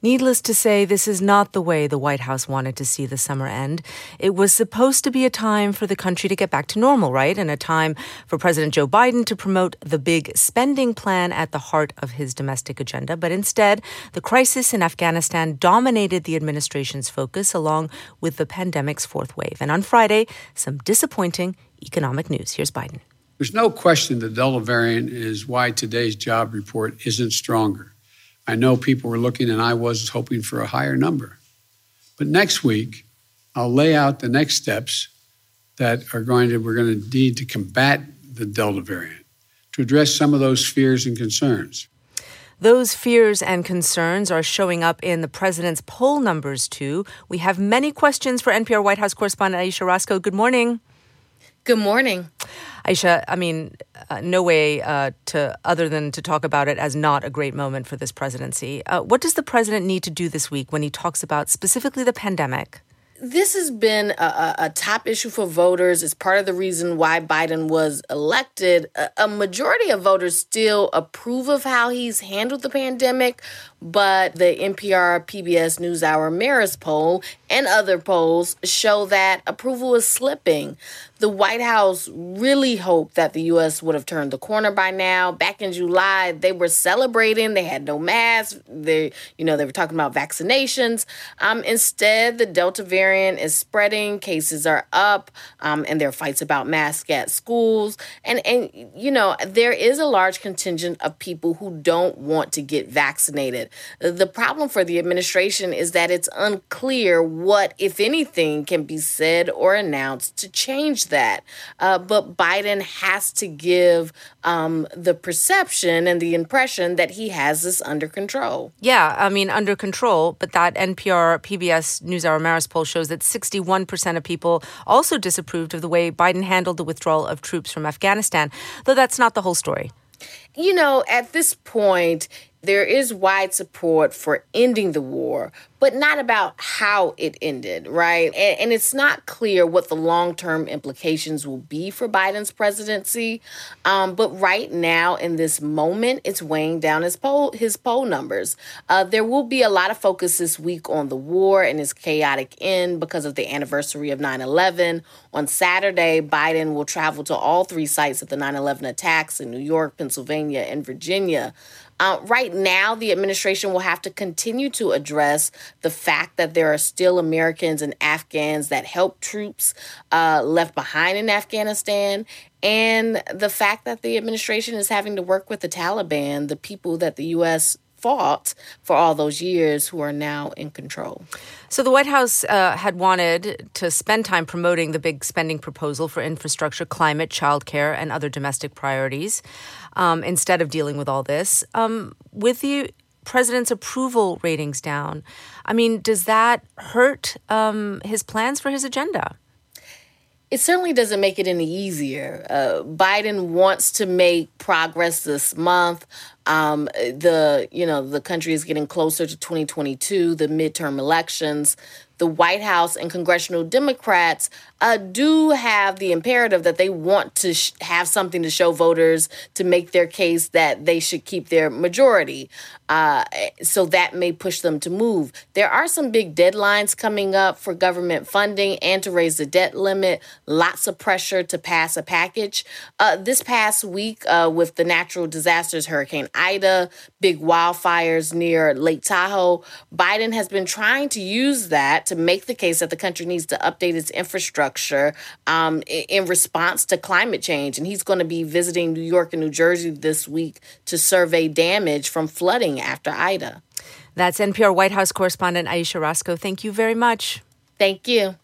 Needless to say, this is not the way the White House wanted to see the summer end. It was supposed to be a time for the country to get back to normal, right? And a time for President Joe Biden to promote the big spending plan at the heart of his domestic agenda. But instead, the crisis in Afghanistan dominated the administration's focus, along with the pandemic's fourth wave. And on Friday, some disappointing economic news. Here's Biden. There's no question the Delta variant is why today's job report isn't stronger. I know people were looking, and I was hoping for a higher number. But next week, I'll lay out the next steps that we're going to need to combat the Delta variant, to address some of those fears and concerns. Those fears and concerns are showing up in the president's poll numbers, too. We have many questions for NPR White House correspondent Ayesha Rascoe. Good morning. Good morning. Ayesha, no way other than to talk about it as not a great moment for this presidency. What does the president need to do this week when he talks about specifically the pandemic? This has been a top issue for voters. It's part of the reason why Biden was elected. A majority of voters still approve of how he's handled the pandemic, but the NPR PBS NewsHour Marist poll and other polls show that approval is slipping. The White House really hoped that the U.S. would have turned the corner by now. Back in July, they were celebrating. They had no masks. They were talking about vaccinations. Instead, the Delta variant is spreading. Cases are up, and there are fights about masks at schools. And there is a large contingent of people who don't want to get vaccinated. The problem for the administration is that it's unclear what, if anything, can be said or announced to change that. But Biden has to give the perception and the impression that he has this under control. Yeah, under control. But that NPR PBS NewsHour Marist poll shows that 61% of people also disapproved of the way Biden handled the withdrawal of troops from Afghanistan, though that's not the whole story. At this point, there is wide support for ending the war, but not about how it ended, right? And it's not clear what the long-term implications will be for Biden's presidency. But right now, in this moment, it's weighing down his poll numbers. There will be a lot of focus this week on the war and its chaotic end because of the anniversary of 9/11. On Saturday, Biden will travel to all three sites of the 9/11 attacks in New York, Pennsylvania, and Virginia. Right now, the administration will have to continue to address the fact that there are still Americans and Afghans that help troops left behind in Afghanistan, and the fact that the administration is having to work with the Taliban, the people that the U.S. fought for all those years, who are now in control. So the White House had wanted to spend time promoting the big spending proposal for infrastructure, climate, childcare, and other domestic priorities instead of dealing with all this. With the president's approval ratings down, does that hurt his plans for his agenda? It certainly doesn't make it any easier. Biden wants to make progress this month. The country is getting closer to 2022, the midterm elections. The White House and congressional Democrats do have the imperative that they want to have something to show voters to make their case that they should keep their majority. So that may push them to move. There are some big deadlines coming up for government funding and to raise the debt limit. Lots of pressure to pass a package. This past week with the natural disasters, Hurricane Ida, big wildfires near Lake Tahoe, Biden has been trying to use that to make the case that the country needs to update its infrastructure in response to climate change. And he's going to be visiting New York and New Jersey this week to survey damage from flooding after Ida. That's NPR White House correspondent Ayesha Rascoe. Thank you very much. Thank you.